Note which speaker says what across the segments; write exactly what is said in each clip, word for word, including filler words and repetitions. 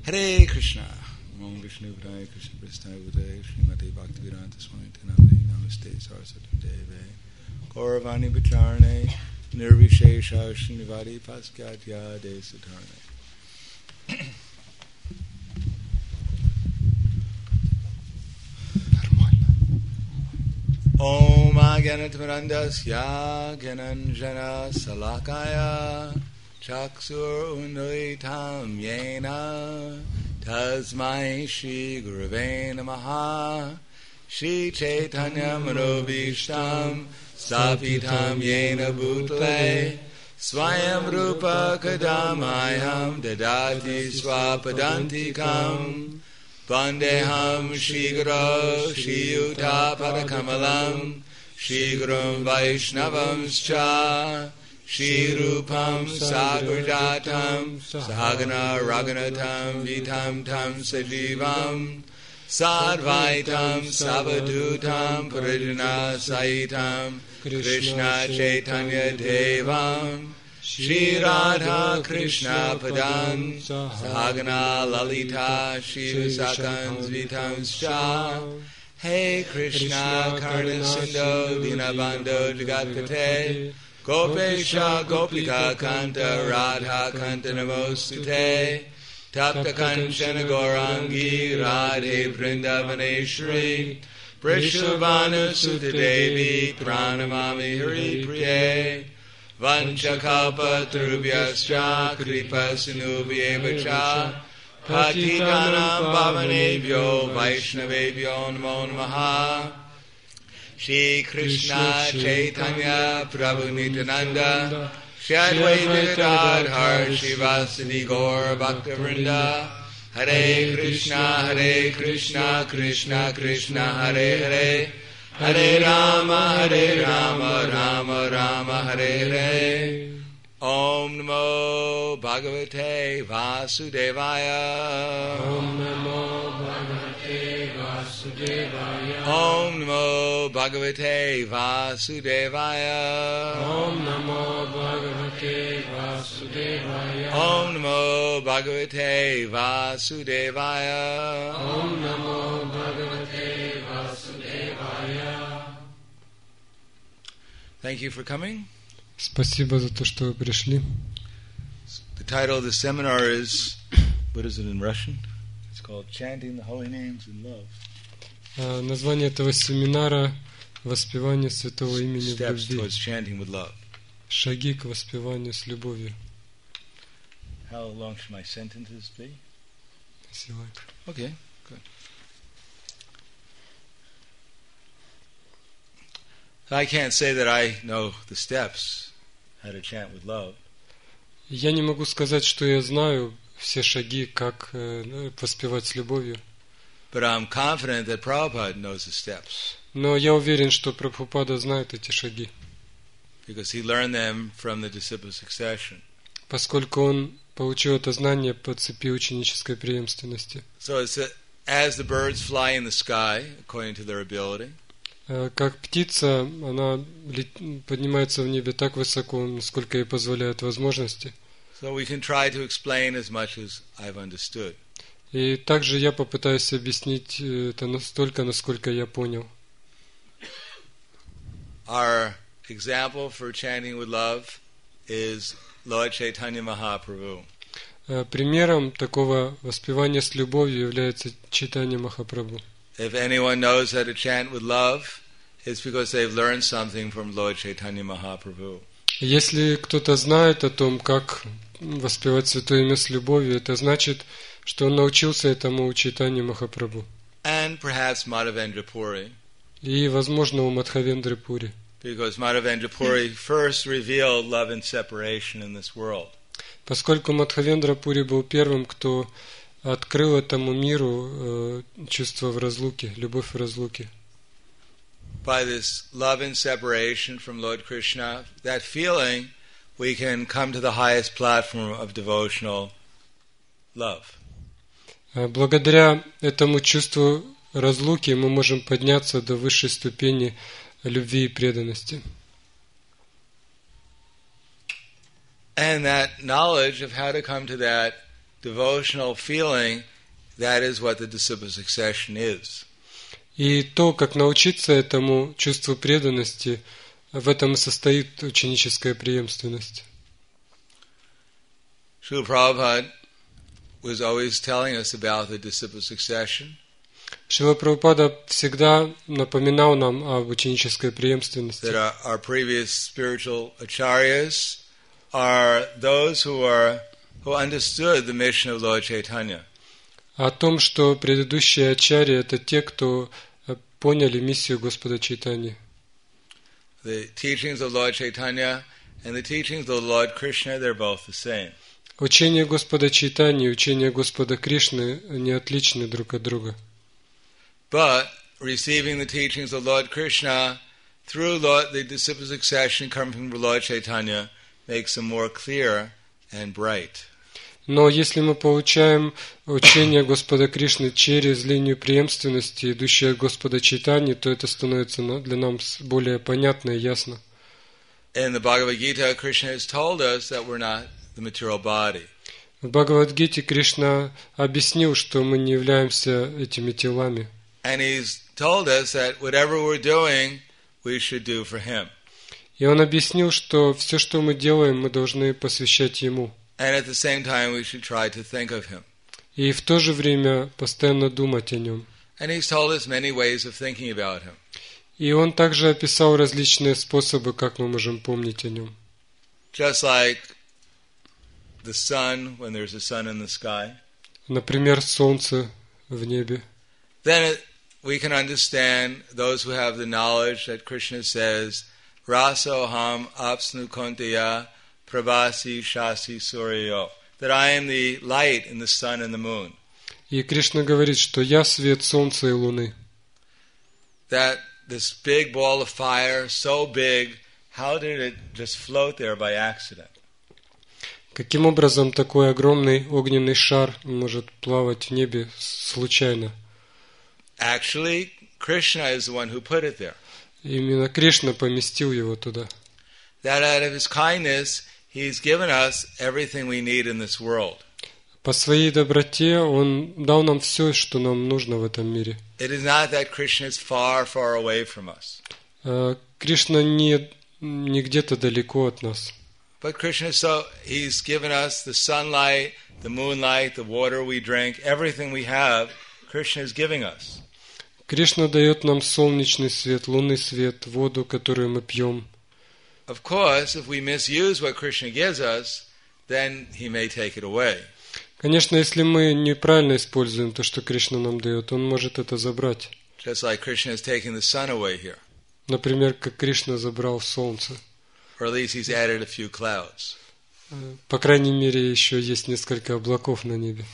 Speaker 1: Hare Krishna. Om Vishnu Padaya Krishna Prasthaya Bhutaya Srimati Bhaktivedanta Swami Namani Namaste Saraswati Deve Gauravani Bacharane Nirvishesha Srinivadi Paskatya De Siddharne. Om Agyanatmarandasya Gyananjana Salakaya Chaksur Undulitam Yena Tasmai Shri Gurave Namaha Shri Chaitanya Manobhishtam Sthapitam Yena Bhutale Swayam Rupa Kadamayam Dadati Swapadantikam Vandeham Shri Guru Shri Yuta Padakamalam Shri Guru Vaishnavam Scha Shri Rupam Sagrajatam Sahagana Raghunatam Vitam Tam Sajivam Sadvaitam Savadutam Parijana Saitam Krishna Chaitanya Devam Shri Radha Krishna Padan Sahagana Lalita Shri Visakan Vitam Scha Hey Krishna Karna Sindho Dinabandho Jagatpate Gopesha Gopika Kanta Radha Kanta Namostute Tapta Kanchana Gaurangi Radhe Vrindavaneshri Prishavana Sutta Devi Pranamami Hari Priye Vanchakalpa Trubhyascha Kripa Sinubhyevacha Patitanam Bhavanebhyo Vaishnavebhyo Namo Namaha Shri Krishna Chaitanya Prabhu Nityananda Shri Advaita Gadadhar Shivasadi Gaur Bhaktivinoda Hare Krishna Hare Krishna Krishna Krishna Hare Hare Hare Rama Hare Rama Rama Rama Hare Hare Om Namo Bhagavate Vasudevaya
Speaker 2: Om Namo Bhagavate Vasudevaya
Speaker 1: Om Namo Bhagavate Vasudevaya
Speaker 2: Om Namo Bhagavate Vasudevaya
Speaker 1: Om Namo Bhagavate Vasudevaya
Speaker 2: Om Namo Bhagavate Vasudevaya.
Speaker 1: Thank you for coming.
Speaker 2: Спасибо за то, что вы пришли.
Speaker 1: The title of the seminar is, what is it in Russian? It's called Chanting the Holy Names in Love.
Speaker 2: А, название этого семинара «Воспевание святого имени в
Speaker 1: Steps
Speaker 2: любви».
Speaker 1: towards chanting with love.
Speaker 2: Шаги к воспеванию с любовью.
Speaker 1: How long should my sentences be?
Speaker 2: If you like.
Speaker 1: Okay, good. I can't say that I know the steps, how to chant with love.
Speaker 2: Я не могу сказать, что я знаю все шаги, как э, воспевать с любовью.
Speaker 1: But I'm confident that Prabhupada knows the steps.
Speaker 2: Но я уверен, что Прабхупада знает эти шаги.
Speaker 1: Because he learned them from the disciple succession.
Speaker 2: Поскольку он получил это знание по цепи ученической преемственности.
Speaker 1: So it's that as the birds fly in the sky, according to their ability,
Speaker 2: Как птица, она поднимается в небе так высоко, насколько ей позволяют возможности.
Speaker 1: so we can try to explain as much as I've understood.
Speaker 2: И также я попытаюсь объяснить это настолько, насколько я понял.
Speaker 1: Our example for chanting with love is Lord Chaitanya Mahaprabhu.
Speaker 2: Примером такого воспевания с любовью является Чайтанья Махапрабху.
Speaker 1: If anyone knows how to chant with love, it's because they've learned something from Lord Chaitanya Mahaprabhu.
Speaker 2: Если кто-то знает о том, как воспевать Святое Имя с любовью, это значит, что он научился этому у Чайтаньи Махапрабху.
Speaker 1: And perhaps Madhavendra Puri.
Speaker 2: И, возможно, у Мадхавендры Пури.
Speaker 1: Because Madhavendra Puri first revealed love and separation in this world.
Speaker 2: Поскольку Мадхавендра Пури был первым, кто открыл этому миру э, чувство в разлуке, любовь в разлуке.
Speaker 1: By this love and separation from Lord Krishna, that feeling, we can come to the highest platform of devotional love.
Speaker 2: Благодаря этому чувству разлуки мы можем подняться до высшей ступени любви и преданности.
Speaker 1: And that knowledge of how to come to that devotional feeling, that is what the disciple succession is.
Speaker 2: И то, как научиться этому чувству преданности, в этом и состоит ученическая преемственность.
Speaker 1: Srila Prabhupada was always telling us about the disciple succession.
Speaker 2: Шрила Прабхупада всегда напоминал нам об ученической преемственности.
Speaker 1: That our, our previous spiritual acharyas are those who are who understood the mission of Lord Chaitanya.
Speaker 2: О том, что предыдущие ачарьи — это те, кто поняли миссию Господа Чайтаньи.
Speaker 1: The teachings of Lord Chaitanya and the teachings of Lord Krishna, they're both the same.
Speaker 2: Учение Господа Чайтаньи и учение Господа Кришны не отличны друг от друга.
Speaker 1: But receiving the teachings of Lord Krishna through Lord, the disciple succession coming from Lord Chaitanya makes them more clear and bright.
Speaker 2: Но если мы получаем учение Господа Кришны через линию преемственности, идущую от Господа Чайтаньи, то это становится для нас более понятно и ясно.
Speaker 1: In the Bhagavad Gita, Krishna has told us that we're not the material body.
Speaker 2: В Бхагавад-гите Кришна объяснил, что мы не являемся этими телами.
Speaker 1: And he's told us that whatever we're doing, we should do for him.
Speaker 2: И он объяснил, что все, что мы делаем, мы должны посвящать ему.
Speaker 1: And at the same time, we should try to think of him.
Speaker 2: И в то же время постоянно думать о нем.
Speaker 1: And he's told us many ways of thinking about him.
Speaker 2: И он также описал различные способы, как мы можем помнить о нем.
Speaker 1: Just like the sun, when there's a sun in the sky.
Speaker 2: Например, солнце в небе.
Speaker 1: Then it, we can understand those who have the knowledge that Krishna says, Rasoham apsnu kontaya prabhasi shasi suryo, that I am the light in the sun and the moon.
Speaker 2: И Кришна говорит, что я свет солнца и луны.
Speaker 1: That this big ball of fire, so big, how did it just float there by accident?
Speaker 2: Каким образом такой огромный огненный шар может плавать в небе случайно?
Speaker 1: Actually, Krishna is the one who put it there.
Speaker 2: Именно Кришна поместил его туда.
Speaker 1: That out of his kindness, he's given us everything we need in this world.
Speaker 2: По своей доброте он дал нам все, что нам нужно в этом мире.
Speaker 1: It is not that Krishna is far, far away from us.
Speaker 2: Кришна не, не где-то далеко от нас.
Speaker 1: But Krishna, so he's given us the sunlight, the moonlight, the water we drink, everything we have, Krishna is giving us.
Speaker 2: Кришна дает нам солнечный свет, лунный свет, воду, которую мы пьем.
Speaker 1: Of course, if we misuse what Krishna gives us, then he may take it away.
Speaker 2: Конечно, если мы неправильно используем то, что Кришна нам дает, он может это забрать.
Speaker 1: Just like Krishna is taking the sun away here.
Speaker 2: Например, как Кришна забрал солнце.
Speaker 1: Or at least he's added a few clouds.
Speaker 2: По крайней мере, еще есть несколько облаков на небе.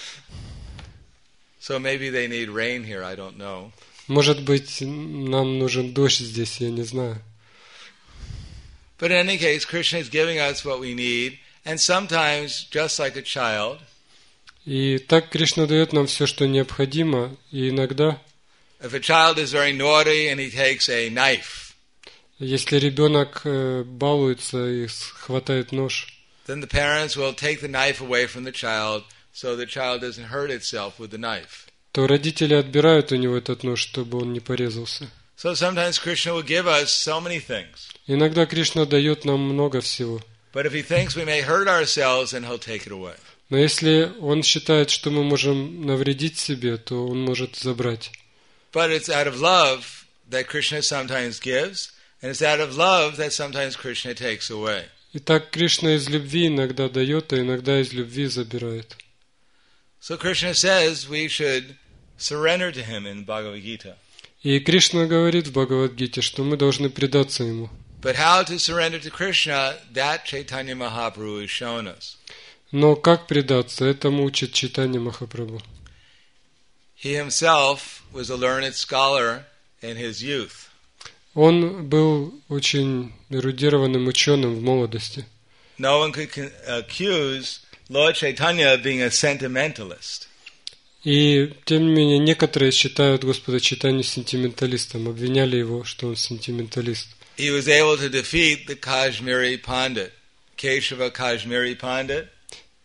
Speaker 1: So maybe they need rain here, I don't know.
Speaker 2: Может быть, нам нужен дождь здесь, я не знаю.
Speaker 1: But in any case, Krishna is giving us what we need, and sometimes, just like a child,
Speaker 2: и так Кришна дает нам все, что необходимо, и иногда,
Speaker 1: if a child is very naughty and he takes a knife,
Speaker 2: если ребенок балуется и хватает нож,
Speaker 1: then the parents will take the knife away from the child, so the child doesn't hurt itself with the knife.
Speaker 2: То родители отбирают у него этот нож, чтобы он не порезался.
Speaker 1: So sometimes Krishna will give us so many things.
Speaker 2: Иногда Кришна дает нам много всего.
Speaker 1: But if he thinks we may hurt ourselves, then he'll take it away.
Speaker 2: Но если он считает, что мы можем навредить себе, то он может забрать.
Speaker 1: But it's out of love that Krishna sometimes gives, and it's out of love that sometimes Krishna takes away.
Speaker 2: Итак, Кришна из любви иногда дает, а иногда из любви забирает.
Speaker 1: So Krishna says we should surrender to him in Bhagavad Gita.
Speaker 2: И Кришна говорит в Бхагавад-гите, что мы должны предаться ему.
Speaker 1: But how to surrender to Krishna, that Chaitanya Mahaprabhu has shown us.
Speaker 2: Но как предаться, этому учит Чайтанья Махапрабху.
Speaker 1: He himself was a learned scholar in his youth.
Speaker 2: Он был очень эрудированным ученым в молодости.
Speaker 1: No one could accuse Lord Chaitanya of being a sentimentalist.
Speaker 2: И, тем не менее, некоторые считают Господа Чайтанью сентименталистом, обвиняли его, что он сентименталист.
Speaker 1: He was able to defeat the Kashmiri Pandit, Keshava Kashmiri Pandit.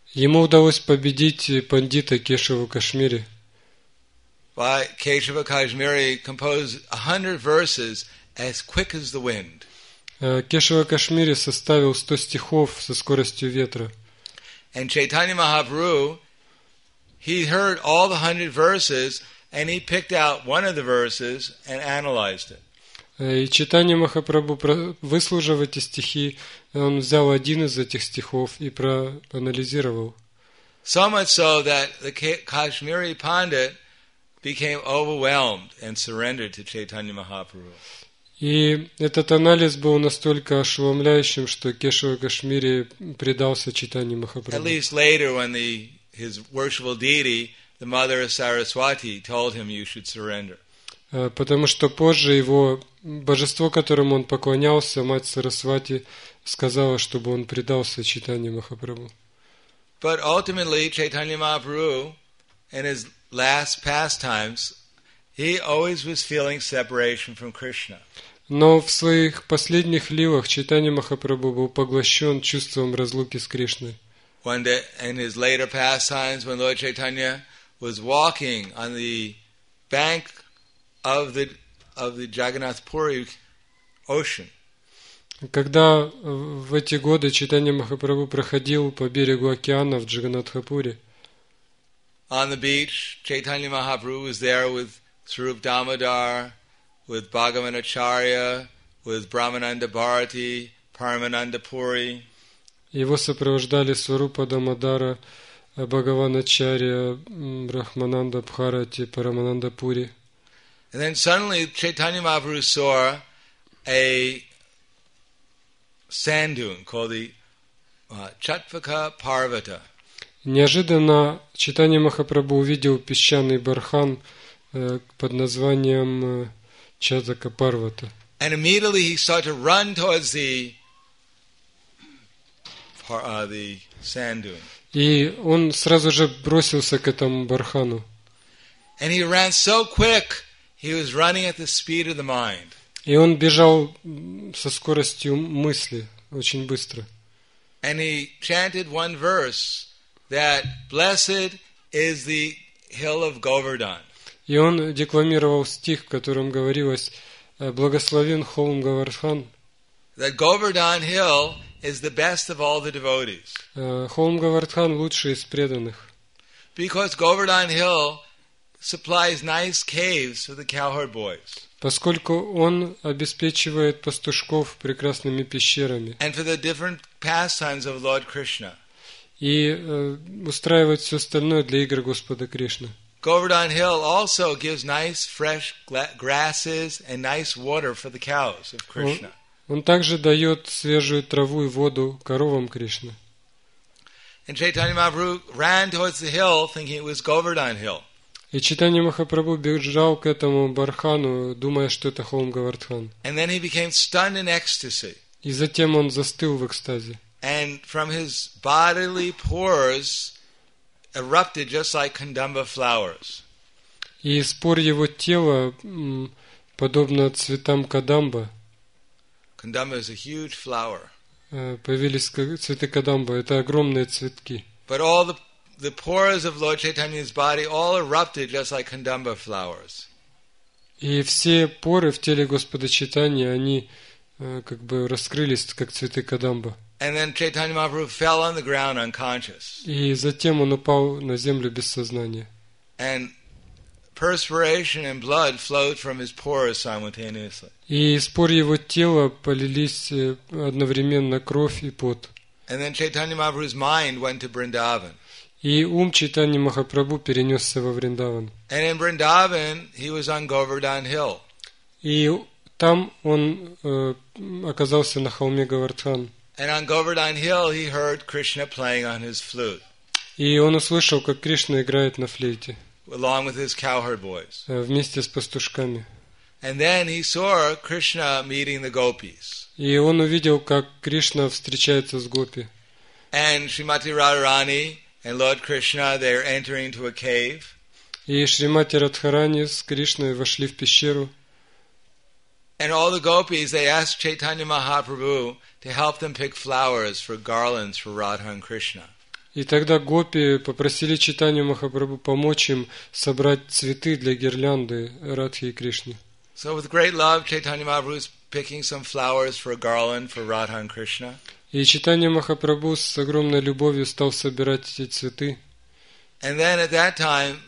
Speaker 2: Ему удалось победить пандита Кешаву Кашмири.
Speaker 1: Why Keshava Kashmiri composed a hundred verses as quick as the wind.
Speaker 2: Кешава Кашмири составил сто стихов со скоростью ветра.
Speaker 1: And Chaitanya Mahaprabhu, he heard all the hundred verses and he picked out one of the verses and analyzed it.
Speaker 2: И Чайтанья Махапрабху, выслушав эти стихи, он взял один из этих стихов и проанализировал.
Speaker 1: So much so that the Kashmiri Pandit became overwhelmed and surrendered to Chaitanya Mahaprabhu.
Speaker 2: И этот анализ был настолько ошеломляющим, что Кешава Кашмири предался Чайтанье
Speaker 1: At
Speaker 2: Махапрабху.
Speaker 1: least later, when the his worshipful deity, the mother of Saraswati, told him you should surrender.
Speaker 2: Потому что позже его божество, которому он поклонялся, мать Сарасвати, сказала, чтобы он предался Чайтанье Махапрабху.
Speaker 1: But ultimately, Chaitanya Mahaprabhu, in his last pastimes, he always was feeling separation from Krishna.
Speaker 2: Но в своих последних лилах Чайтанья Махапрабху был поглощен чувством разлуки с Кришной.
Speaker 1: One day, in his later pastimes, when Lord Chaitanya was walking on the bank of the of the Jagannath Puri ocean,
Speaker 2: когда в эти годы Чайтанья Махапрабху проходил по берегу океана в Джаганнатхапуре,
Speaker 1: on the beach, Chaitanya Mahaprabhu was there with Swarup Damodar, with Bhagavan Acharya, with Brahmananda Bharati, Paramananda Puri.
Speaker 2: Его сопровождали Сварупа Дамодара, Бхагаваначарья, Брахмананда Бхарати, Парамананда Пури.
Speaker 1: And then suddenly Chaitanya Mahaprabhu saw a sand dune called the uh, Chatvaka Parvata.
Speaker 2: Неожиданно Чайтанья Махапрабху увидел песчаный бархан э, под названием э, Чатака Парвата.
Speaker 1: And immediately he started to run towards the uh, the sand dune.
Speaker 2: И он сразу же бросился к этому бархану.
Speaker 1: And he ran so quick, he was running at the speed of the mind.
Speaker 2: И он бежал со скоростью мысли, очень быстро.
Speaker 1: And he chanted one verse that blessed is the hill of Govardhan.
Speaker 2: И он декламировал стих, в котором говорилось: «Благословен холм Говардхан».
Speaker 1: That Govardhan hill is the best of all the devotees.
Speaker 2: Холм Говардхан лучший из преданных.
Speaker 1: Because Govardhan hill supplies nice caves for the cowherd boys.
Speaker 2: Поскольку он обеспечивает пастушков прекрасными пещерами.
Speaker 1: And for the different pastimes of Lord Krishna.
Speaker 2: И э, устраивает все остальное для игр Господа Кришны.
Speaker 1: Govardhan Hill also gives nice fresh grasses and nice water for the cows of Krishna.
Speaker 2: Он, он также дает свежую траву и воду коровам Кришны.
Speaker 1: And Chaitanya Mahaprabhu ran towards the hill thinking it was Govardhan Hill.
Speaker 2: И Чайтанья Махапрабху бежал к этому бархану, думая, что это холм Говардхан.
Speaker 1: And then he became stunned in ecstasy.
Speaker 2: И затем он застыл в экстазе.
Speaker 1: And from his bodily pores erupted just like Kandamba flowers.
Speaker 2: И из пор его тела, подобно цветам кадамба,
Speaker 1: Kandamba is a huge flower.
Speaker 2: Появились цветы кадамба. Это огромные цветки.
Speaker 1: But all the the pores of Lord Chaitanya's body all erupted just like Kandamba flowers.
Speaker 2: И все поры в теле Господа Чайтаньи, они как бы раскрылись, как цветы кадамба.
Speaker 1: And then Chaitanya Mahaprabhu fell on the ground unconscious.
Speaker 2: И затем он упал на землю без сознания.
Speaker 1: And perspiration and blood flowed from his pores simultaneously.
Speaker 2: И из пор его тела полились одновременно кровь и пот.
Speaker 1: And then Chaitanya Mahaprabhu's mind went to Vrindavan.
Speaker 2: И ум Чайтаньи Махапрабху перенесся во Вриндаван.
Speaker 1: And in Vrindavan he was on Govardhan Hill.
Speaker 2: И там он э, оказался на холме Говардхан.
Speaker 1: And on Govardhan Hill he heard Krishna playing on his flute.
Speaker 2: И он услышал, как Кришна играет на флейте.
Speaker 1: Along with his cowherd boys.
Speaker 2: Вместе с пастушками.
Speaker 1: And then he saw Krishna meeting the gopis.
Speaker 2: И он увидел, как Кришна встречается с гопи.
Speaker 1: And Srimati Radharani and Lord Krishna, they are entering into a cave.
Speaker 2: И Шримати Радхарани с Кришной вошли в пещеру.
Speaker 1: And all the gopis, they asked Chaitanya Mahaprabhu to help them pick flowers for garlands for Radha and Krishna.
Speaker 2: И тогда гопи попросили Чайтанью Махапрабху помочь им собрать цветы для гирлянды Радхи и Кришне.
Speaker 1: So with great love, Chaitanya Mahaprabhu is picking some flowers for a garland for Radha and Krishna.
Speaker 2: И Чайтанья Махапрабху с огромной любовью стал собирать эти цветы.
Speaker 1: And then at that time,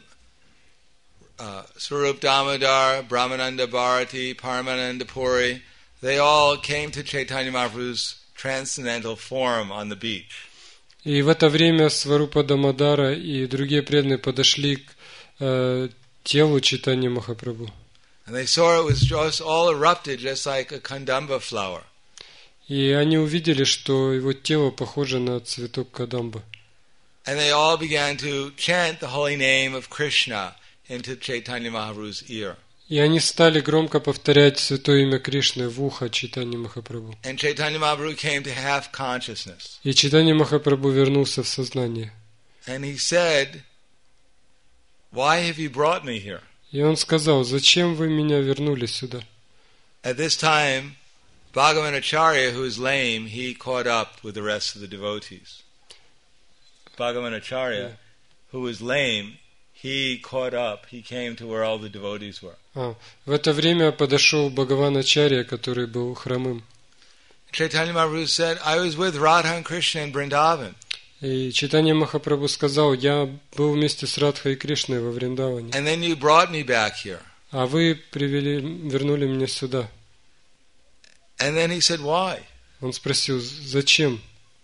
Speaker 1: uh, Swarup Damodar, Brahmananda Bharati, Paramananda Puri, they all came to Chaitanya Mahaprabhu's transcendental form on the beach.
Speaker 2: И в это время Сварупа Дамодара и другие преданные подошли к э, телу Чайтаньи Махапрабху.
Speaker 1: And they saw it was just all erupted just like a kandamba flower.
Speaker 2: И они увидели, что его тело похоже на цветок кадамба.
Speaker 1: And they all began to chant the holy name of Krishna into Chaitanya Mahaprabhu's ear.
Speaker 2: И они стали громко повторять святое имя Кришны в ухо Чайтаньи Махапрабху.
Speaker 1: And Chaitanya Mahaprabhu came to half consciousness.
Speaker 2: И Чайтанья Махапрабху вернулся в сознание.
Speaker 1: And he said, "Why have you brought me here?"
Speaker 2: И он сказал: «Зачем вы меня вернули сюда?»
Speaker 1: At this time, Bhagavan Acharya, who is lame, he caught up with the rest of the devotees. Bhagavan Acharya, who was lame, he caught up, he came to where all the devotees were.
Speaker 2: А, в это время подошел Бхагаван Ачарья, который был хромым.
Speaker 1: Chaitanya Mahaprabhu said, "I was with Radha and Krishna in Vrindavan."
Speaker 2: И Чайтанья Махапрабху сказал: «Я был вместе с Радхой и Кришной во Вриндаване.
Speaker 1: And then you brought me back here.
Speaker 2: А вы привели, вернули меня сюда».
Speaker 1: And then he said, "Why?"
Speaker 2: Он спросил: «Зачем?»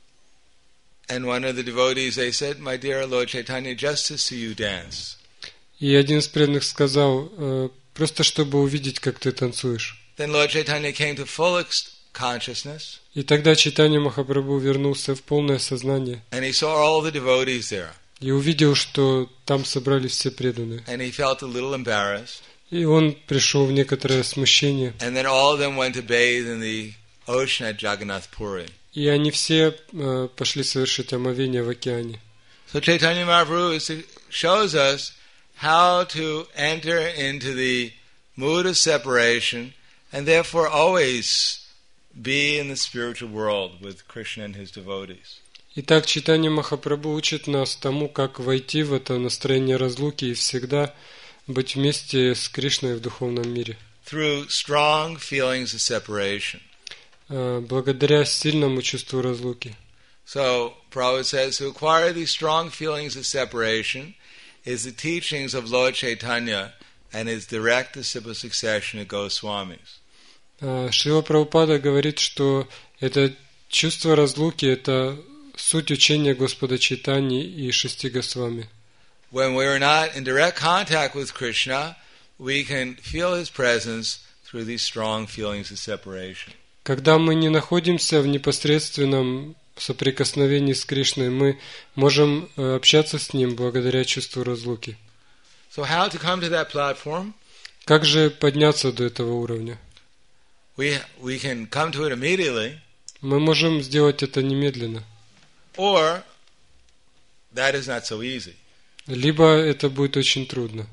Speaker 1: And one of the devotees, they said, "My dear Lord Chaitanya, just to see you dance."
Speaker 2: И один из преданных сказал: «Э, просто чтобы увидеть, как ты танцуешь».
Speaker 1: Then Lord Chaitanya came to full ex- consciousness.
Speaker 2: И тогда Чайтанья Махапрабху вернулся в полное сознание
Speaker 1: And he saw all the devotees there.
Speaker 2: и увидел, что там собрались все преданные.
Speaker 1: And he felt a little embarrassed.
Speaker 2: И он пришел в некоторое смущение.
Speaker 1: And then all of them went to bathe in the ocean at Jagannath Puri.
Speaker 2: И они все э, пошли совершить омовение в океане.
Speaker 1: So Chaitanya Mahaprabhu is, shows us how to enter into the mood of separation and therefore always be in the spiritual world with Krishna and his devotees.
Speaker 2: Итак, Чайтанья Махапрабху учит нас тому, как войти в это настроение разлуки и всегда быть вместе с Кришной в духовном мире.
Speaker 1: Through strong feelings of separation.
Speaker 2: Э, благодаря сильному чувству разлуки.
Speaker 1: So, Prabhupada says, to acquire these strong feelings of separation is the teachings of Lord Chaitanya and his direct disciple succession of Goswamis.
Speaker 2: Э, Шрила Прабхупада говорит, что это чувство разлуки – это суть учения Господа Чайтаньи и шести Госвами.
Speaker 1: When we are not in direct contact with Krishna, we can feel his presence through these strong feelings of separation.
Speaker 2: Когда мы не находимся в непосредственном соприкосновении с Кришной, мы можем общаться с Ним благодаря чувству разлуки.
Speaker 1: So how to come to that platform?
Speaker 2: Как же подняться до этого уровня?
Speaker 1: We, we can come to it immediately,
Speaker 2: Мы можем сделать это немедленно.
Speaker 1: or that is not so easy.
Speaker 2: Либо это будет очень трудно.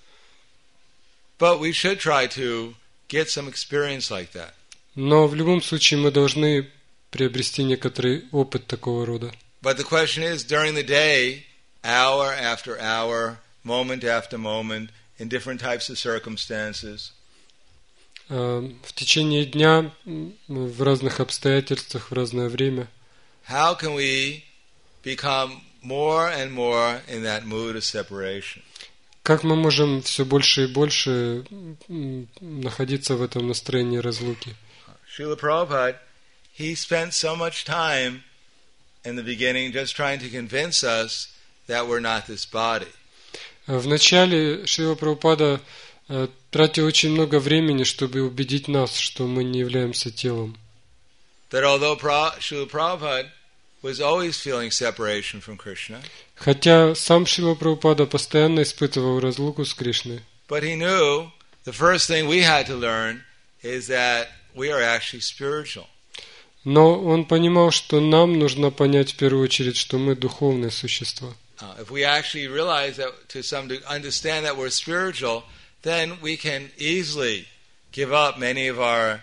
Speaker 1: But we should try to get some experience like that.
Speaker 2: Но в любом случае мы должны приобрести некоторый опыт такого рода.
Speaker 1: But the question is, during the day, hour after hour, moment after moment, in different types of circumstances,
Speaker 2: В течение дня, в разных обстоятельствах, в разное время,
Speaker 1: how can we become more and more in that mood of separation?
Speaker 2: как мы можем все больше и больше находиться в этом настроении разлуки?
Speaker 1: Srila Prabhupada, he spent so much time in the beginning just trying to convince us that we're not this body.
Speaker 2: В начале Шрила Прабхупада э, тратил очень много времени, чтобы убедить нас, что мы не являемся телом.
Speaker 1: That although Pra- Srila Prabhupada was always feeling separation from Krishna,
Speaker 2: Хотя сам Шрила Прабхупада постоянно испытывал разлуку с Кришной,
Speaker 1: but he knew the first thing we had to learn is that we are actually spiritual.
Speaker 2: но он понимал, что нам нужно понять в первую очередь, что мы духовные существа.
Speaker 1: Uh, if we actually realize that, to some degree, understand that we're spiritual, then we can easily give up many of our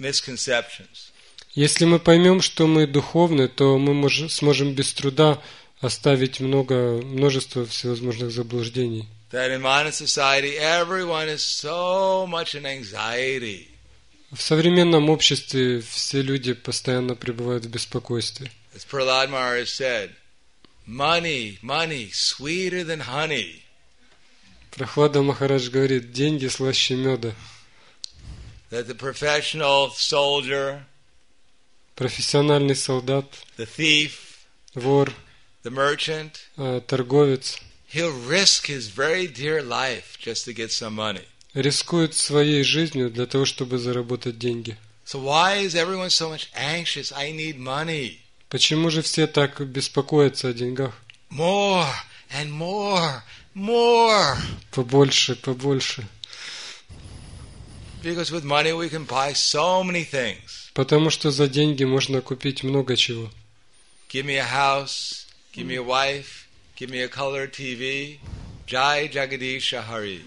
Speaker 1: misconceptions.
Speaker 2: Если мы поймем, что мы духовны, то мы мож, сможем без труда оставить много, множество всевозможных заблуждений.
Speaker 1: That in modern society, everyone is so much in anxiety.
Speaker 2: В современном обществе все люди постоянно пребывают в беспокойстве.
Speaker 1: As Prahlad Maharaj said, money, money, sweeter than honey.
Speaker 2: Прохлада Махарадж говорит, деньги слаще меда.
Speaker 1: That the professional soldier,
Speaker 2: профессиональный солдат,
Speaker 1: the thief,
Speaker 2: вор,
Speaker 1: the merchant,
Speaker 2: торговец,
Speaker 1: he'll risk his very dear life just to get some money.
Speaker 2: рискует своей жизнью для того, чтобы заработать деньги.
Speaker 1: So why is everyone so much anxious? I need money.
Speaker 2: Почему же все так беспокоятся о деньгах?
Speaker 1: More and more, more.
Speaker 2: Побольше, побольше.
Speaker 1: Because with money we can buy so many things.
Speaker 2: Потому что за деньги можно купить много чего.
Speaker 1: Give me a house, give me a wife, give me a color ти ви. Jai Jagadisha Hari.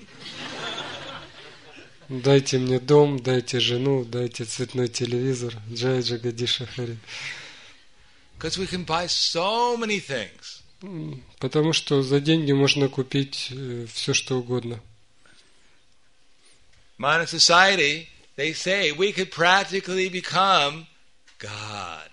Speaker 2: Дайте мне дом, дайте жену, дайте цветной телевизор. Джай Джагадиша Хари.
Speaker 1: Because we can buy so many things.
Speaker 2: Потому что за деньги можно купить все, что угодно.
Speaker 1: Modern society, they say we could practically become God.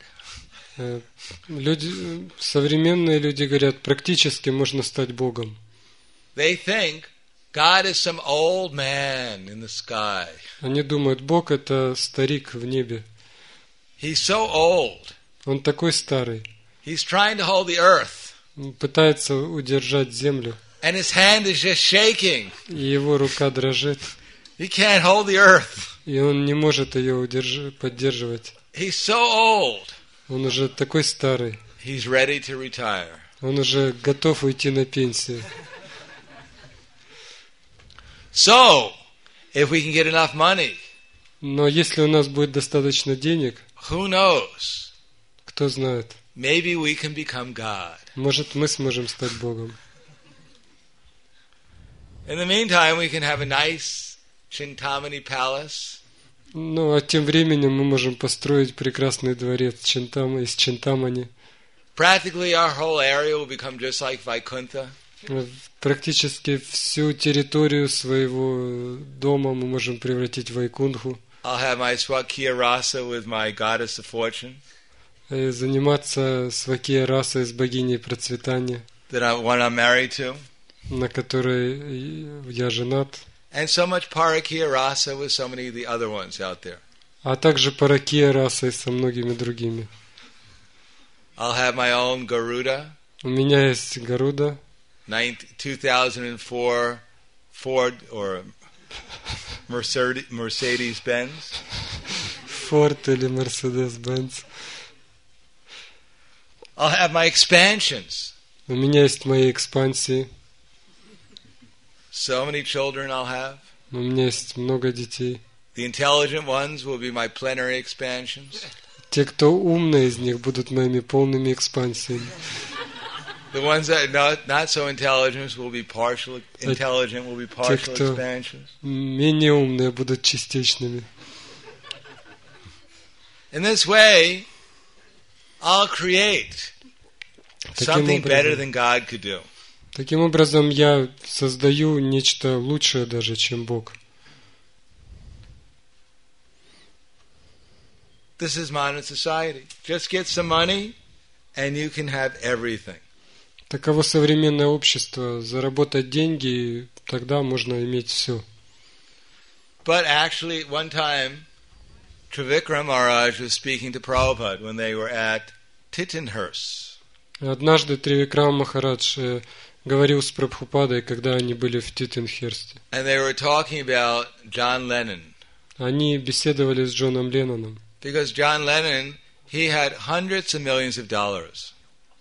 Speaker 2: Люди, современные люди говорят, практически можно стать Богом.
Speaker 1: They think God is some old man in the sky.
Speaker 2: Они думают, Бог это старик в небе.
Speaker 1: He's so old.
Speaker 2: Он такой старый.
Speaker 1: He's trying to hold the earth.
Speaker 2: Он пытается удержать землю.
Speaker 1: And his hand is just shaking.
Speaker 2: И его рука дрожит.
Speaker 1: He can't hold the earth.
Speaker 2: И он не может ее удерж... поддерживать.
Speaker 1: He's so old.
Speaker 2: Он уже такой старый.
Speaker 1: He's ready to retire.
Speaker 2: Он уже готов уйти на пенсию.
Speaker 1: So, if we can get enough money,
Speaker 2: но если у нас будет достаточно денег,
Speaker 1: who knows?
Speaker 2: Кто знает?
Speaker 1: Maybe we can become God.
Speaker 2: Может, мы сможем стать Богом.
Speaker 1: In the meantime, we can have a nice Chintamani palace.
Speaker 2: Ну, а тем временем мы можем построить прекрасный дворец Чинтама, из Чинтамани.
Speaker 1: Practically our whole area will become just like Vaikuntha.
Speaker 2: Практически всю территорию своего дома мы можем превратить в Вайкунтху.
Speaker 1: I'll have my Swakya Rasa with my goddess of fortune.
Speaker 2: И заниматься Свакия Расой с богиней процветания,
Speaker 1: that I, one I'm married to.
Speaker 2: На которой я женат.
Speaker 1: And so much Parakya Rasa with so many of the other ones out there.
Speaker 2: А также Паракия Расой со многими другими.
Speaker 1: I'll have my own Garuda.
Speaker 2: У меня есть Гаруда.
Speaker 1: two thousand four Ford or Mercedes Mercedes Benz.
Speaker 2: Ford или Mercedes Benz.
Speaker 1: I'll have my expansions.
Speaker 2: У меня есть мои экспансии.
Speaker 1: So many children I'll have.
Speaker 2: У меня есть много детей.
Speaker 1: The intelligent ones will be my plenary expansions.
Speaker 2: Те, кто умные из них, будут моими полными экспансиями.
Speaker 1: The ones that are not, not so intelligent will be partial. Intelligent will be partial
Speaker 2: Те,
Speaker 1: expansions.
Speaker 2: Менее умные будут частичными.
Speaker 1: In this way, I'll create something better than God could do.
Speaker 2: Таким образом, я создаю нечто лучшее даже, чем Бог.
Speaker 1: This is modern society. Just get some money, and you can have everything.
Speaker 2: Таково современное общество. Заработать деньги, тогда можно иметь все.
Speaker 1: But actually, at one time, Trivikram Maharaj was speaking to Prabhupada when they were at Tittenhurst.
Speaker 2: Однажды Тривикрам Махарадж говорил с Прабхупадой, когда они были в Титтенхерсте.
Speaker 1: And they were talking about John Lennon.
Speaker 2: Они беседовали с Джоном Ленноном.
Speaker 1: Because John Lennon, he had hundreds of millions of dollars.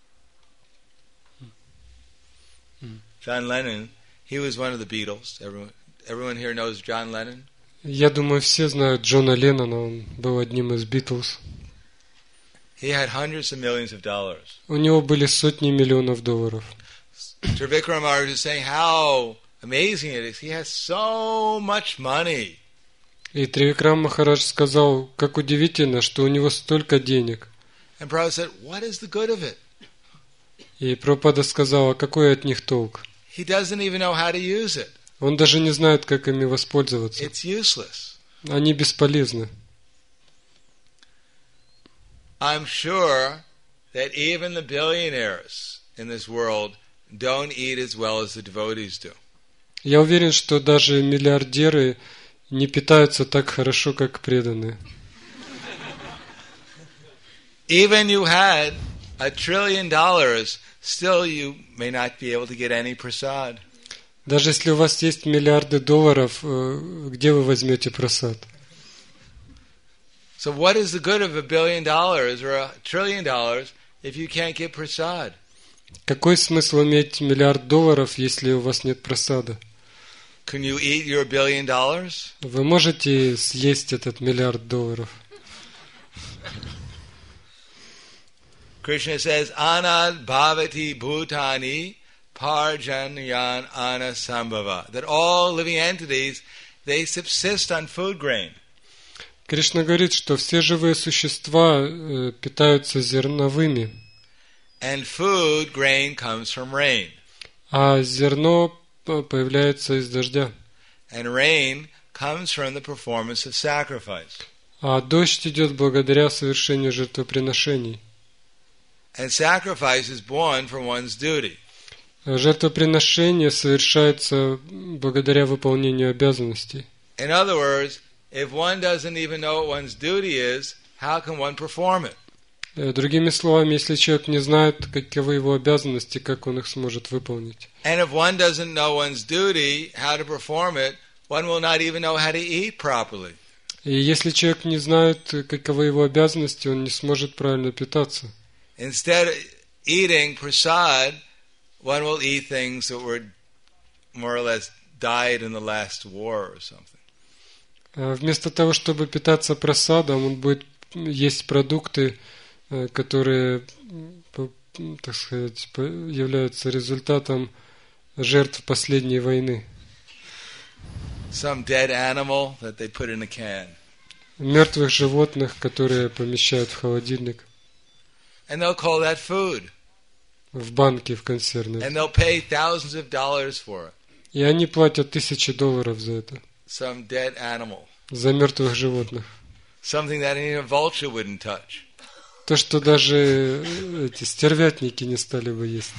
Speaker 1: John Lennon, he was one of the Beatles. Everyone, everyone here knows John Lennon.
Speaker 2: Я думаю, все знают Джона Леннона. Он был одним из Битлз.
Speaker 1: He had hundreds of millions of dollars.
Speaker 2: У него были сотни миллионов долларов.
Speaker 1: Trivikram Maharaj is saying how amazing it is. He has so much money.
Speaker 2: И Тривикрам Махарадж сказал, как удивительно, что у него столько денег.
Speaker 1: And Prabhupada said, what is the good of it?
Speaker 2: И Прабхупада сказал, а какой от них толк?
Speaker 1: He doesn't even know how to use it.
Speaker 2: Он даже не знает, как ими воспользоваться.
Speaker 1: It's useless.
Speaker 2: Они бесполезны.
Speaker 1: I'm sure that even the billionaires in this world don't eat as well as the devotees do.
Speaker 2: Я уверен, что даже миллиардеры не питаются так хорошо, как преданные.
Speaker 1: Even you had a trillion dollars, still you may not be able to get any prasad.
Speaker 2: Даже если у вас есть миллиарды долларов, где вы возьмете прасад?
Speaker 1: So what is the good of a billion dollars or a trillion dollars if you can't get prasad?
Speaker 2: Какой смысл иметь миллиард долларов, если у вас нет прасада?
Speaker 1: Can you eat your billion dollars?
Speaker 2: Вы можете съесть этот миллиард долларов?
Speaker 1: Krishna says, Anad bhavati bhutani parjanyan anasambhava. That all living entities, they subsist on food grain.
Speaker 2: Кришна говорит, что все живые существа э, питаются зерновыми.
Speaker 1: And food grain comes from rain.
Speaker 2: А зерно появляется из дождя.
Speaker 1: And rain comes from the performance of sacrifice.
Speaker 2: А дождь идет благодаря совершению жертвоприношений.
Speaker 1: And sacrifice is born from one's duty.
Speaker 2: Жертвоприношение совершается благодаря выполнению обязанностей.
Speaker 1: In other words, if one doesn't even know what one's duty is, how can one perform it?
Speaker 2: Другими словами, если человек не знает, каковы его обязанности, как он их сможет выполнить?
Speaker 1: And if one doesn't know one's duty, how to perform it, one will not even know how to eat properly.
Speaker 2: И если человек не знает, каковы его обязанности, он не сможет правильно питаться.
Speaker 1: Instead of eating prasad, one will eat things that were more or less died in the last war or something.
Speaker 2: Вместо того, чтобы питаться прасадом, он будет есть продукты, которые, так сказать, являются результатом жертв последней войны.
Speaker 1: Some dead animal that they put in a can.
Speaker 2: Мертвых животных, которые помещают в холодильник.
Speaker 1: And they'll call that food.
Speaker 2: В банке, в консервной.
Speaker 1: And they'll pay thousands of dollars for it.
Speaker 2: И они платят тысячи долларов за это.
Speaker 1: Some dead animal.
Speaker 2: За мертвых животных.
Speaker 1: Something that even a vulture wouldn't touch.
Speaker 2: То, что даже эти стервятники не стали бы есть.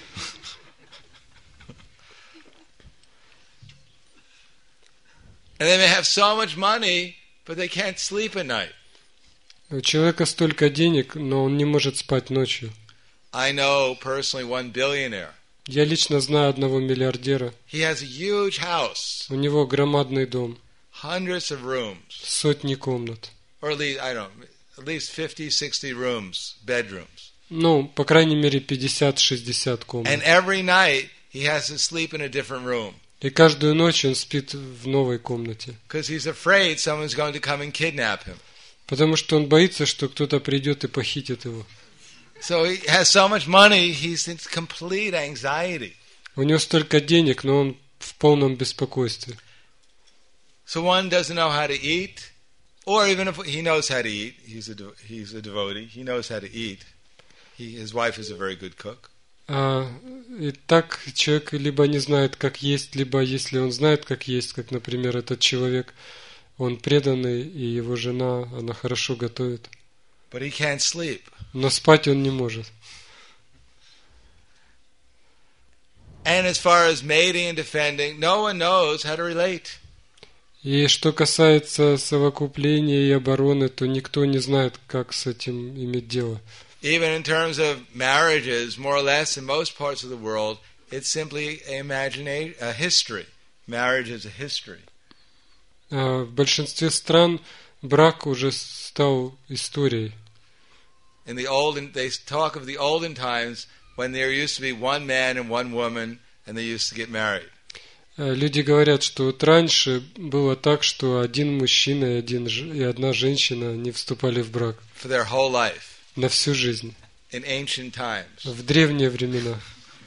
Speaker 1: And they may have so much money, but they can't sleep at night.
Speaker 2: У человека столько денег, но он не может спать ночью.
Speaker 1: I know personally one billionaire.
Speaker 2: Я лично знаю одного миллиардера.
Speaker 1: He has a huge house.
Speaker 2: У него громадный дом.
Speaker 1: Hundreds of rooms.
Speaker 2: Сотни комнат.
Speaker 1: Or at least, I don't know, at least fifty, sixty rooms, bedrooms.
Speaker 2: Ну, по крайней мере, пятьдесят-шестьдесят комнат.
Speaker 1: And every night he has to sleep in a different room.
Speaker 2: И каждую ночь он спит в новой комнате.
Speaker 1: Because he's afraid someone's going to come and kidnap him.
Speaker 2: Потому что он боится, что кто-то придет и похитит его.
Speaker 1: So he has so much money, he's in complete anxiety.
Speaker 2: У него столько денег, но он в полном беспокойстве.
Speaker 1: So one doesn't know how to eat, or even if he knows how to eat, he's a he's a devotee, he knows how to eat. He, his wife is a very good cook.
Speaker 2: А, и так человек либо не знает, как есть, либо если он знает, как есть, как, например, этот человек, он преданный, и его жена, она хорошо готовит.
Speaker 1: But he can't sleep.
Speaker 2: Но спать он не может.
Speaker 1: And as far as mating and defending, no one knows how to relate.
Speaker 2: И что касается совокупления и обороны, то никто не знает, как с этим иметь дело.
Speaker 1: Even in terms of marriages, more or less in most parts of the world, it's simply a imagination, a history. Marriage is a history.
Speaker 2: В большинстве стран брак уже стал историей.
Speaker 1: In the olden, they talk of the olden times when there used to be one man and one woman, and they used to get married.
Speaker 2: Люди говорят, что вот раньше было так, что один мужчина и, один, и одна женщина не вступали в брак.
Speaker 1: For their whole life.
Speaker 2: На всю жизнь.
Speaker 1: In ancient times.
Speaker 2: В древние времена.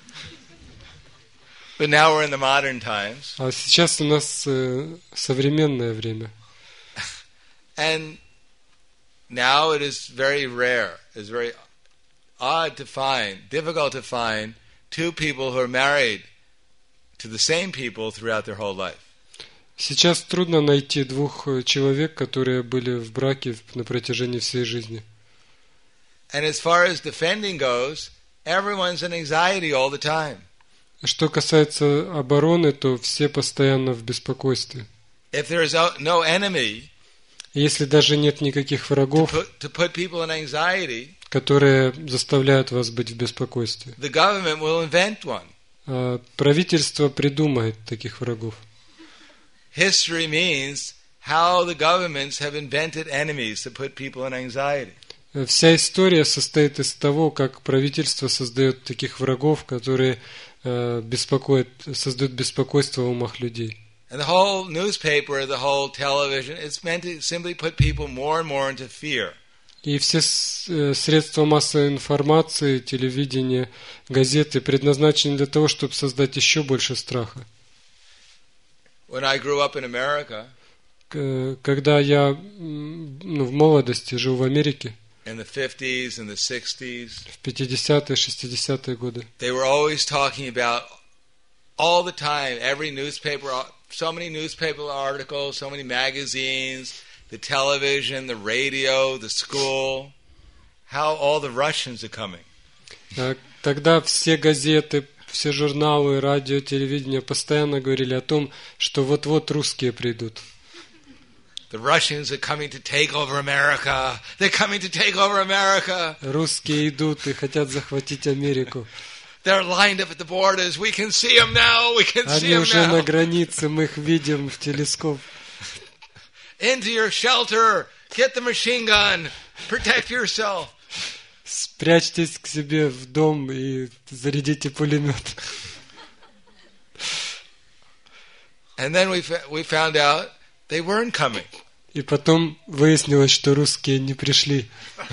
Speaker 1: But now we're in the modern times.
Speaker 2: А сейчас у нас э, современное время.
Speaker 1: And now it is very rare. It's very odd to find, difficult to find, two people who are married to the same people throughout their whole life.
Speaker 2: Сейчас трудно найти двух человек, которые были в браке на протяжении всей жизни.
Speaker 1: And as far as defending goes, everyone's in anxiety all the time.
Speaker 2: Что касается обороны, то все постоянно в беспокойстве.
Speaker 1: If there is no enemy,
Speaker 2: если даже нет никаких врагов,
Speaker 1: to put, to put people in anxiety,
Speaker 2: которые заставляют вас быть в беспокойстве,
Speaker 1: the government will invent one.
Speaker 2: А правительство придумает таких врагов.
Speaker 1: History means how the governments have invented enemies to put people in anxiety.
Speaker 2: Вся история состоит из того, как правительство создает таких врагов, которые э, беспокоят, создают беспокойство в умах людей.
Speaker 1: And the whole newspaper, the whole television, it's meant to simply put people more and more into fear.
Speaker 2: И все средства массовой информации, телевидение, газеты предназначены для того, чтобы создать еще больше страха.
Speaker 1: When I grew up in America,
Speaker 2: когда я ну, в молодости жил в Америке,
Speaker 1: in the fifties and the sixties,
Speaker 2: в пятидесятые, шестидесятые годы,
Speaker 1: they were always talking about all the time, every newspaper, so many newspaper articles, so many magazines, the television, the radio, the school, how all the Russians are coming.
Speaker 2: Тогда все газеты, все журналы, радио, телевидение постоянно говорили о том, что вот-вот русские придут.
Speaker 1: The Russians are coming to take over America. They're coming to take over America.
Speaker 2: Русские идут и хотят захватить Америку.
Speaker 1: They're lined up at the borders. We can see them now. We can see
Speaker 2: Они
Speaker 1: them
Speaker 2: уже
Speaker 1: now.
Speaker 2: на границе, мы их видим в телескоп.
Speaker 1: Into your shelter. Get the machine gun. Protect yourself.
Speaker 2: Спрячьтесь к себе в дом и зарядите пулемет.
Speaker 1: And then we we found out they weren't coming.
Speaker 2: И потом выяснилось, что русские не пришли.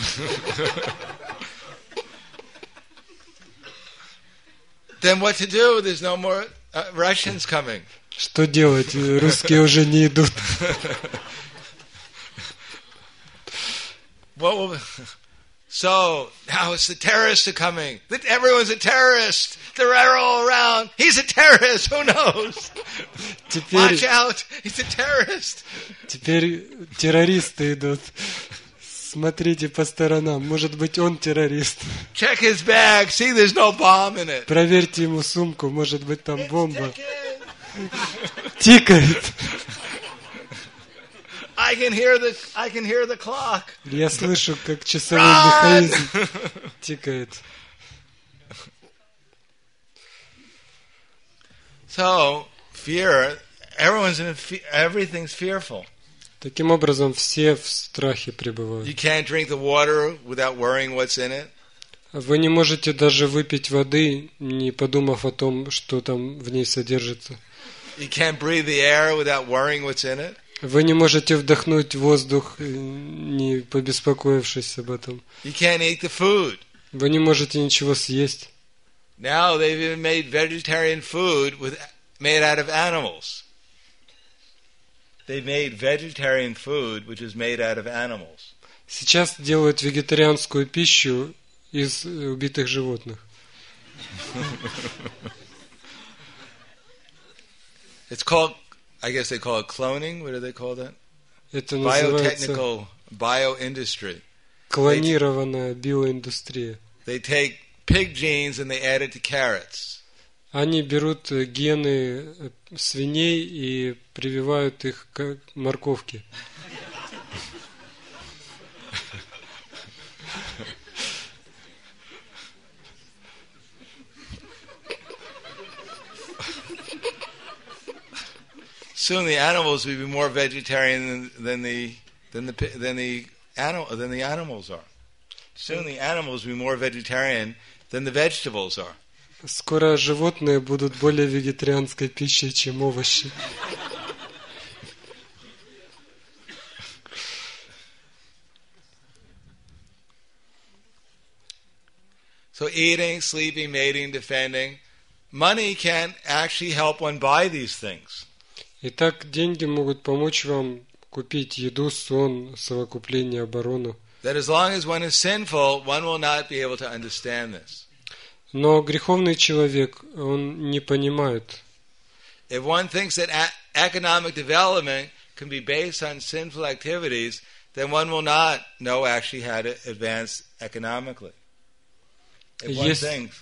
Speaker 1: Then what to do? There's no more uh, Russians coming.
Speaker 2: Что делать? Русские уже не идут.
Speaker 1: What will... So now it's the terrorists are coming. Everyone's a terrorist. They're all around. He's a terrorist. Who knows?
Speaker 2: Теперь,
Speaker 1: Watch out. He's a terrorist.
Speaker 2: Теперь террористы идут. Смотрите по сторонам. Может быть, он террорист.
Speaker 1: Check his bag. See, there's no bomb in it.
Speaker 2: Проверьте ему сумку. Может быть, там бомба. Тикает.
Speaker 1: I can hear the I can hear the clock.
Speaker 2: Я слышу, как часовой механизм тикает.
Speaker 1: So, fear, everyone's in fear, everything's fearful.
Speaker 2: Таким образом, все в страхе пребывают.
Speaker 1: You can't drink the water without worrying what's in it.
Speaker 2: Вы не можете даже выпить воды, не подумав о том, что там в ней содержится.
Speaker 1: You can't breathe the air without worrying what's in it.
Speaker 2: Вы не можете вдохнуть воздух, не побеспокоившись об этом.
Speaker 1: You can't eat the food.
Speaker 2: Вы не можете ничего съесть.
Speaker 1: Now they've even made vegetarian food with made out of animals. They've made vegetarian food which is made out of animals.
Speaker 2: Сейчас делают вегетарианскую пищу из убитых животных.
Speaker 1: It's called, I guess they call it cloning. What do they call that?
Speaker 2: Это называется
Speaker 1: biotechnical bioindustry.
Speaker 2: Клонированная биоиндустрия.
Speaker 1: They take pig genes and they add it to carrots.
Speaker 2: Они берут гены свиней и прививают их к морковке.
Speaker 1: Soon the animals will be more vegetarian than, than the than the than the animal than the animals are. Soon the animals will be more vegetarian than the vegetables are.
Speaker 2: Скоро животные будут более вегетарианской пищей, чем овощи.
Speaker 1: So eating, sleeping, mating, defending, money can actually help one buy these things.
Speaker 2: Итак, деньги могут помочь вам купить еду, сон, совокупление, оборону.
Speaker 1: that as long as one is sinful, one will not be able to understand this.
Speaker 2: Но греховный человек, он не понимает.
Speaker 1: If one thinks that a- economic development can be based on sinful activities, then one will not know actually how to advance economically. If one
Speaker 2: Yes.
Speaker 1: thinks,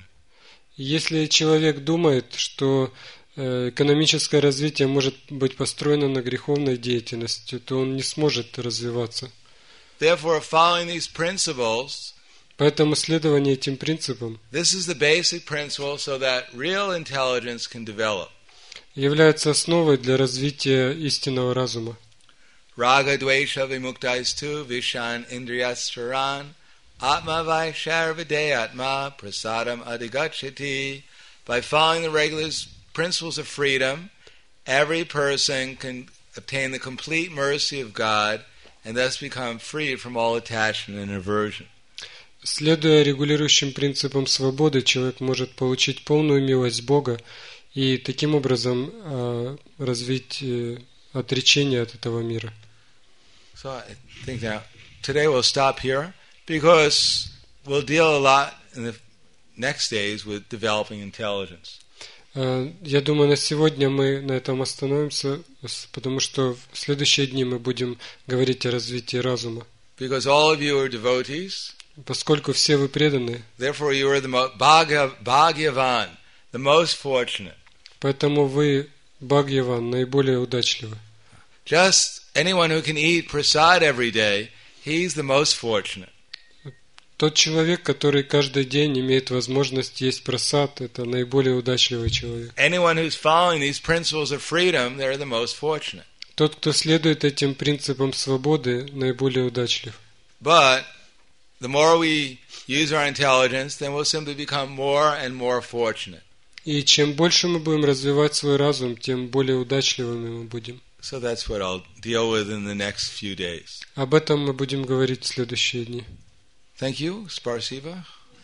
Speaker 2: Если человек думает, что э, экономическое развитие может быть построено на греховной деятельности, то он не сможет развиваться.
Speaker 1: therefore, following these principles,
Speaker 2: Поэтому следование этим принципам
Speaker 1: this is the basic principle so that real intelligence can develop.
Speaker 2: является основой для развития истинного разума.
Speaker 1: Raga dvesha vimuktaisthu vishan indriyasvaran atma vaishar videyatma prasadam adigachati. By following the regular principles of freedom, every person can obtain the complete mercy of God and thus become free from all attachment and aversion.
Speaker 2: Следуя регулирующим принципам свободы, человек может получить полную милость Бога и таким образом э, развить э, отречение от этого мира.
Speaker 1: So I think now today we'll stop here because we'll deal a lot in the next days with developing intelligence.
Speaker 2: Э, Я думаю, на сегодня мы на этом остановимся, с- потому что в следующие дни мы будем говорить о развитии разума.
Speaker 1: Because all of you are devotees,
Speaker 2: Поскольку все вы преданные,
Speaker 1: therefore you are the mo- bhagya, bhagyavan, the most fortunate.
Speaker 2: поэтому вы, Бхагьяван, наиболее удачливы.
Speaker 1: Just anyone who can eat prasad every day, he's the most fortunate.
Speaker 2: Тот человек, который каждый день имеет возможность есть прасад, это наиболее удачливый человек.
Speaker 1: Anyone who's following these principles of freedom, they're the most fortunate.
Speaker 2: Тот, кто следует этим принципам свободы, наиболее удачлив.
Speaker 1: But the more we use our intelligence, then we'll simply become more and more fortunate.
Speaker 2: И чем больше мы будем развивать свой разум, тем более удачливыми мы будем.
Speaker 1: So that's what I'll deal with in the next few days.
Speaker 2: Об этом мы будем говорить в следующие дни.
Speaker 1: Thank you, Sparsiva.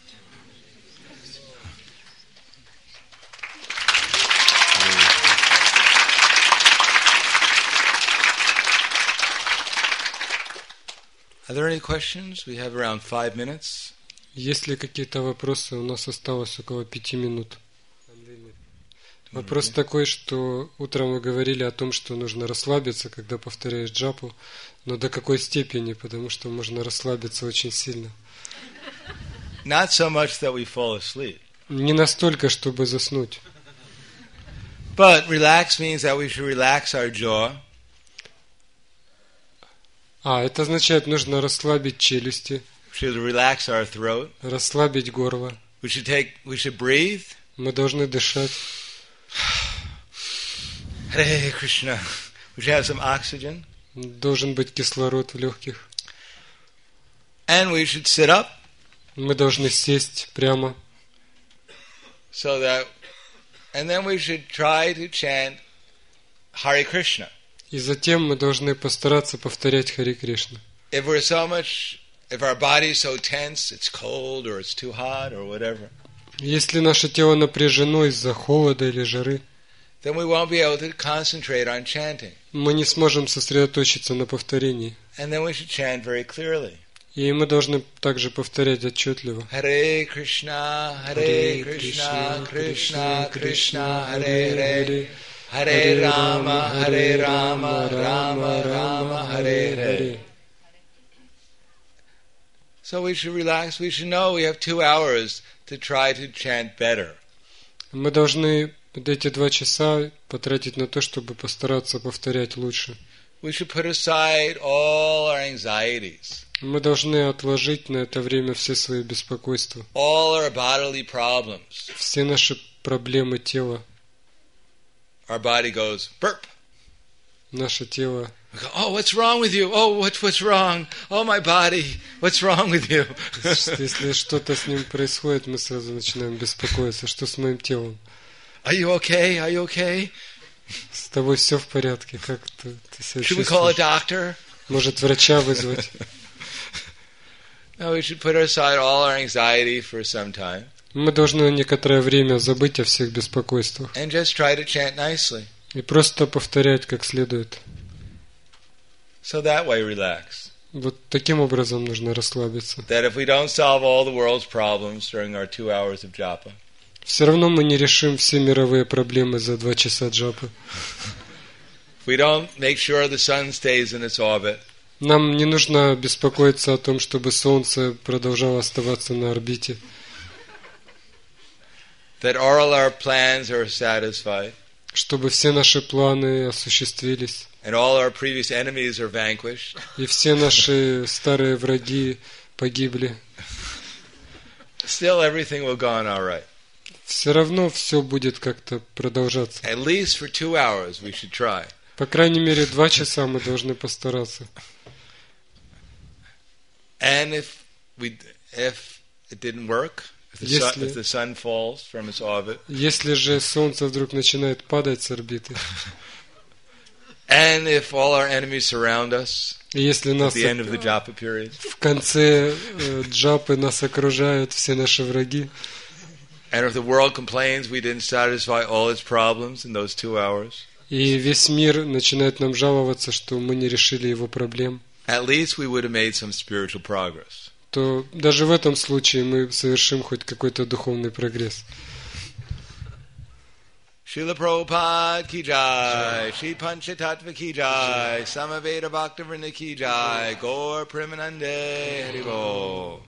Speaker 1: Are there any questions? We have around five minutes.
Speaker 2: Есть ли какие-то вопросы? У нас осталось около пяти минут. Вопрос такой, что утром вы говорили о том, что нужно расслабиться, когда повторяешь джапу, но до какой степени, потому что можно расслабиться очень сильно.
Speaker 1: Not so much that we fall asleep.
Speaker 2: Не настолько, чтобы заснуть.
Speaker 1: But relax means that we should relax our jaw.
Speaker 2: А, это означает, нужно расслабить челюсти,
Speaker 1: We should relax our throat.
Speaker 2: расслабить горло.
Speaker 1: We should take. We should breathe.
Speaker 2: Мы должны дышать.
Speaker 1: Hare Krishna. We should have some oxygen.
Speaker 2: Должен быть кислород в легких.
Speaker 1: And we should sit up
Speaker 2: Мы должны сесть прямо.
Speaker 1: so that, and then we should try to chant Hare Krishna.
Speaker 2: И затем мы должны постараться повторять Хари Кришна.
Speaker 1: If we're so much, if our body is so tense, it's cold or it's too hot or whatever,
Speaker 2: Если наше тело напряжено из-за холода или жары,
Speaker 1: then we won't be able to concentrate on chanting.
Speaker 2: мы не сможем сосредоточиться на повторении.
Speaker 1: And then we should chant very clearly.
Speaker 2: И мы должны также повторять отчетливо.
Speaker 1: Hare Krishna, Hare Krishna, Krishna Krishna, Hare Hare, Hare Rama, Hare Rama, Rama Rama, Hare Hare. So we should relax. We should know we have two hours to try to chant better.
Speaker 2: Мы должны эти два часа потратить на то, чтобы постараться повторять лучше.
Speaker 1: We should put aside all our anxieties,
Speaker 2: Мы должны отложить на это время все свои беспокойства,
Speaker 1: all our bodily problems.
Speaker 2: все наши проблемы тела.
Speaker 1: Our body goes burp.
Speaker 2: Наше тело.
Speaker 1: We go, oh, what's wrong with you? Oh, what's what's wrong? Oh, my body. What's wrong with you?
Speaker 2: Если что-то с ним происходит, мы сразу начинаем беспокоиться. Что с моим телом?
Speaker 1: Are you okay? Are you okay?
Speaker 2: С тобой все в порядке? Как ты, ты себя
Speaker 1: Should we call a
Speaker 2: чувствуешь?
Speaker 1: doctor?
Speaker 2: Может, врача вызвать?
Speaker 1: No, we should put aside all our anxiety for some time
Speaker 2: Мы должны на некоторое время забыть о всех беспокойствах
Speaker 1: and just try to chant nicely.
Speaker 2: и просто повторять как следует.
Speaker 1: So that way relax.
Speaker 2: Вот таким образом нужно расслабиться.
Speaker 1: That if we don't solve all the world's problems during our two hours of japa,
Speaker 2: Все равно мы не решим все мировые проблемы за два часа джапы.
Speaker 1: if we don't make sure the sun stays in its orbit,
Speaker 2: Нам не нужно беспокоиться о том, чтобы Солнце продолжало оставаться на орбите,
Speaker 1: that all our plans are satisfied,
Speaker 2: чтобы все наши планы осуществились,
Speaker 1: and all our previous enemies are vanquished,
Speaker 2: и все наши старые враги погибли.
Speaker 1: still everything will go on all right.
Speaker 2: Все равно все будет как-то продолжаться.
Speaker 1: At least for two hours we should try.
Speaker 2: По крайней мере, два часа мы должны постараться.
Speaker 1: And if we, if it didn't work, if the, sun, if the sun falls from its orbit,
Speaker 2: Если же Солнце вдруг начинает падать с орбиты,
Speaker 1: and if all our enemies surround us
Speaker 2: и если
Speaker 1: at
Speaker 2: нас
Speaker 1: the end of the japa period,
Speaker 2: в конце э, джапы нас окружают все наши враги,
Speaker 1: and if the world complains we didn't satisfy all its problems in those two hours,
Speaker 2: и весь мир начинает нам жаловаться, что мы не решили его проблем,
Speaker 1: at least we would have made some spiritual progress.
Speaker 2: то даже в этом случае мы совершим хоть какой-то духовный прогресс.
Speaker 1: Srila Prabhupada ki jai, Shri Panchatattva ki jai, Samaveda Bhaktivinoda ki jai, Gaur Premanande Hari Bol.